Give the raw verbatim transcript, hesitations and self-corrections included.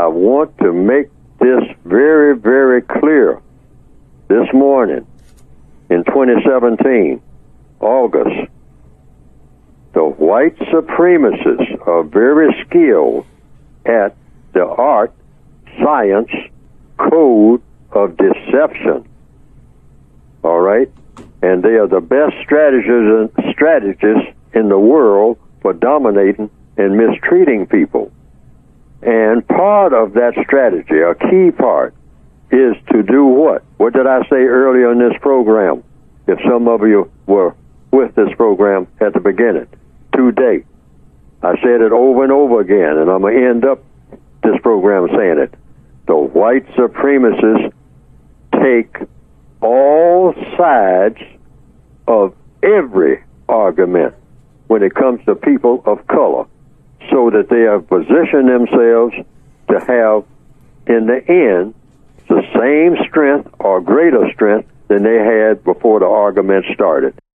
want to make this very, very clear. This morning, in twenty seventeen, August, the white supremacists are very skilled at the art, science, code of deception. All right? And they are the best strategists, strategists in the world for dominating and mistreating people. And part of that strategy, a key part, is to do what? What did I say earlier in this program? If some of you were with this program at the beginning, today. I said it over and over again, and I'm going to end up this program saying it. The white supremacists take all sides of every argument when it comes to people of color, so that they have positioned themselves to have, in the end, the same strength or greater strength than they had before the argument started.